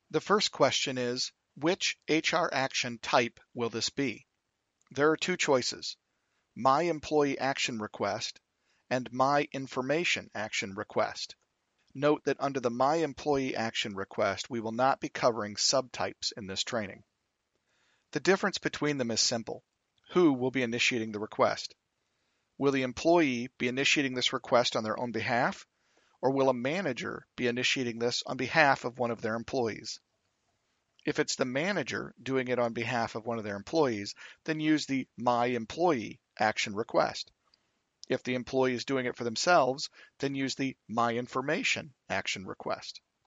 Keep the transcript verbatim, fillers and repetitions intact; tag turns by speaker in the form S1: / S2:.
S1: The first question is, which H R action type will this be? There are two choices, My Employee Action Request and My Information Action Request. Note that under the My Employee Action Request, we will not be covering subtypes in this training. The difference between them is simple. Who will be initiating the request? Will the employee be initiating this request on their own behalf, or will a manager be initiating this on behalf of one of their employees? If it's the manager doing it on behalf of one of their employees, then use the My Employee Action Request. If the employee is doing it for themselves, then use the My Information Action Request.